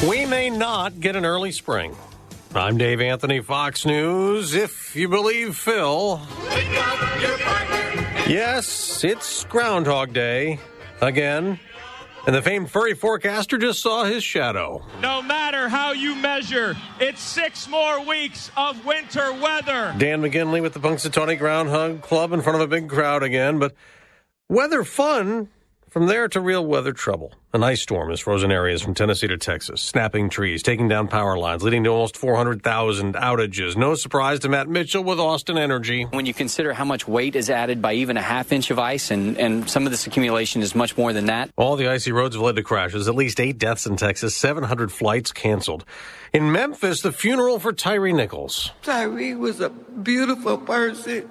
We may not get an early spring. I'm Dave Anthony, Fox News. If you believe Phil. Wake up your partner. Yes, it's Groundhog Day again. And the famed furry forecaster just saw his shadow. No matter how you measure, it's 6 more weeks of winter weather. Dan McGinley with the Punxsutawney Groundhog Club in front of a big crowd again. But weather fun, from there to real weather trouble. An ice storm has frozen areas from Tennessee to Texas, snapping trees, taking down power lines, leading to almost 400,000 outages. No surprise to Matt Mitchell with Austin Energy. When you consider how much weight is added by even a half inch of ice, and some of this accumulation is much more than that. All the icy roads have led to crashes, at least 8 deaths in Texas, 700 flights canceled. In Memphis, the funeral for Tyree Nichols. Tyree was a beautiful person.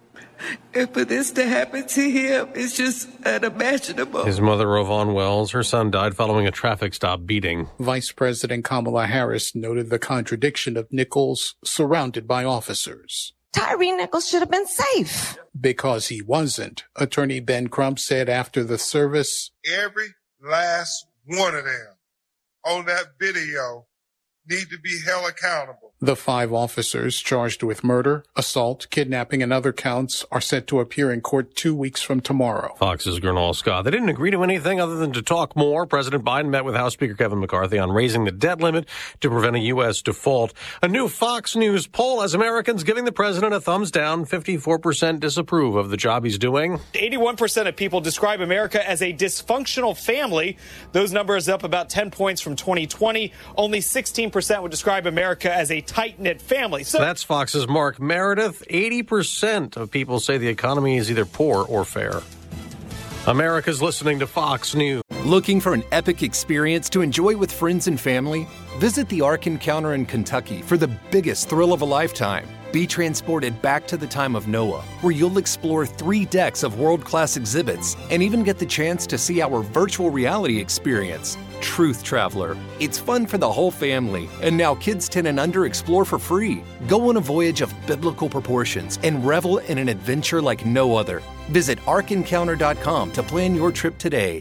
And for this to happen to him, it's just unimaginable. His mother, Rovon Wells, her son died following a traffic stop beating. Vice President Kamala Harris noted the contradiction of Nichols surrounded by officers. Tyree Nichols should have been safe. Because he wasn't, Attorney Ben Crump said after the service, every last one of them on that video need to be held accountable. The 5 officers charged with murder, assault, kidnapping, and other counts are set to appear in court 2 weeks from tomorrow. Fox's Gernal Scott. They didn't agree to anything other than to talk more. President Biden met with House Speaker Kevin McCarthy on raising the debt limit to prevent a U.S. default. A new Fox News poll has Americans giving the president a thumbs down. 54% disapprove of the job he's doing. 81% of people describe America as a dysfunctional family. Those numbers up about 10 points from 2020. Only 16% would describe America as a tight-knit family. So that's Fox's Mark Meredith. 80% of people say the economy is either poor or fair. America's listening to Fox News. Looking for an epic experience to enjoy with friends and family? Visit the Ark Encounter in Kentucky for the biggest thrill of a lifetime. Be transported back to the time of Noah, where you'll explore 3 decks of world-class exhibits and even get the chance to see our virtual reality experience, Truth Traveler. It's fun for the whole family, and now kids 10 and under explore for free. Go on a voyage of biblical proportions and revel in an adventure like no other. Visit ArkEncounter.com to plan your trip today.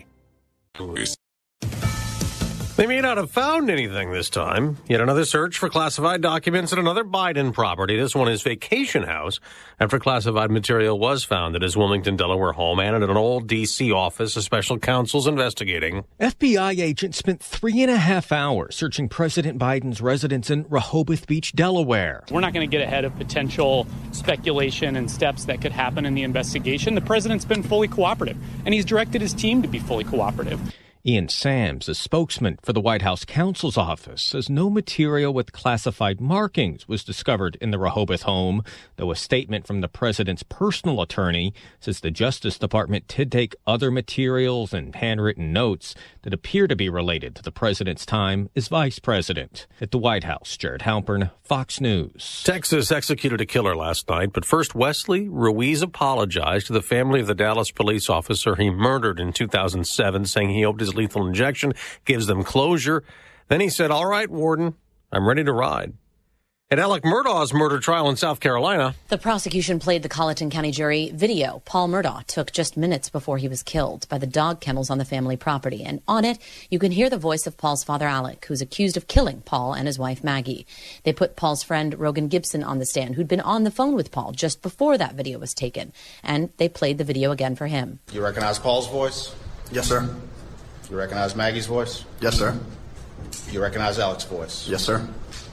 They may not have found anything this time. Yet another search for classified documents at another Biden property. This one is vacation house, after classified material was found at his Wilmington, Delaware home and at an old D.C. office a special counsel's investigating. FBI agents spent 3.5 hours searching President Biden's residence in Rehoboth Beach, Delaware. We're not going to get ahead of potential speculation and steps that could happen in the investigation. The president's been fully cooperative, and he's directed his team to be fully cooperative. Ian Sams, a spokesman for the White House counsel's office, says no material with classified markings was discovered in the Rehoboth home, though a statement from the president's personal attorney says the Justice Department did take other materials and handwritten notes that appear to be related to the president's time as vice president. At the White House, Jared Halpern, Fox News. Texas executed a killer last night, but first Wesley Ruiz apologized to the family of the Dallas police officer he murdered in 2007, saying he hoped his lethal injection gives them closure. Then he said, "All right, Warden, I'm ready to ride." At Alec Murdaugh's murder trial in South Carolina, the prosecution played the Colleton County jury video Paul Murdaugh took just minutes before he was killed by the dog kennels on the family property. And on it, you can hear the voice of Paul's father, Alec, who's accused of killing Paul and his wife, Maggie. They put Paul's friend, Rogan Gibson, on the stand, who'd been on the phone with Paul just before that video was taken. And they played the video again for him. You recognize Paul's voice? Yes, sir. You recognize Maggie's voice? Yes, sir. You recognize Alec's voice? Yes, sir.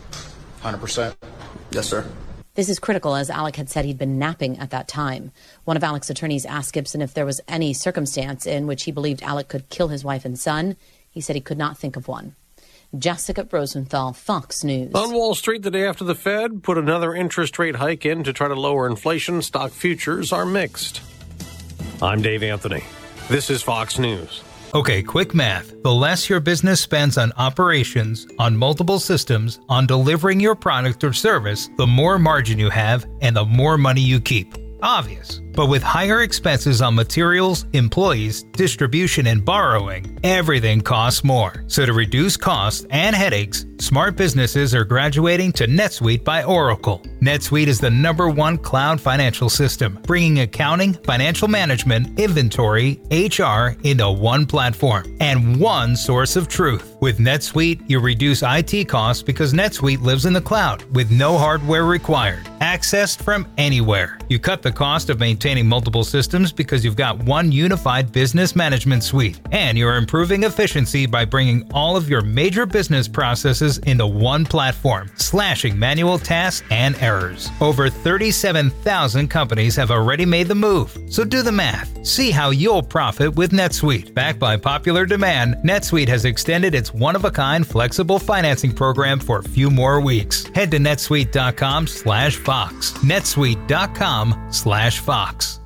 100%? Yes, sir. This is critical, as Alec had said he'd been napping at that time. One of Alec's attorneys asked Gibson if there was any circumstance in which he believed Alec could kill his wife and son. He said he could not think of one. Jessica Rosenthal, Fox News. On Wall Street the day after the Fed put another interest rate hike in to try to lower inflation, stock futures are mixed. I'm Dave Anthony. This is Fox News. Okay, quick math. The less your business spends on operations, on multiple systems, on delivering your product or service, the more margin you have and the more money you keep. Obvious. But with higher expenses on materials, employees, distribution, and borrowing, everything costs more. So to reduce costs and headaches, smart businesses are graduating to NetSuite by Oracle. NetSuite is the #1 cloud financial system, bringing accounting, financial management, inventory, HR into one platform and one source of truth. With NetSuite, you reduce IT costs because NetSuite lives in the cloud with no hardware required, accessed from anywhere. You cut the cost of maintaining multiple systems because you've got one unified business management suite, and you're improving efficiency by bringing all of your major business processes into one platform, slashing manual tasks and errors. Over 37,000 companies have already made the move, so do the math. See how you'll profit with NetSuite. Backed by popular demand, NetSuite has extended its one-of-a-kind flexible financing program for a few more weeks. Head to netsuite.com/Fox. netsuite.com/Fox.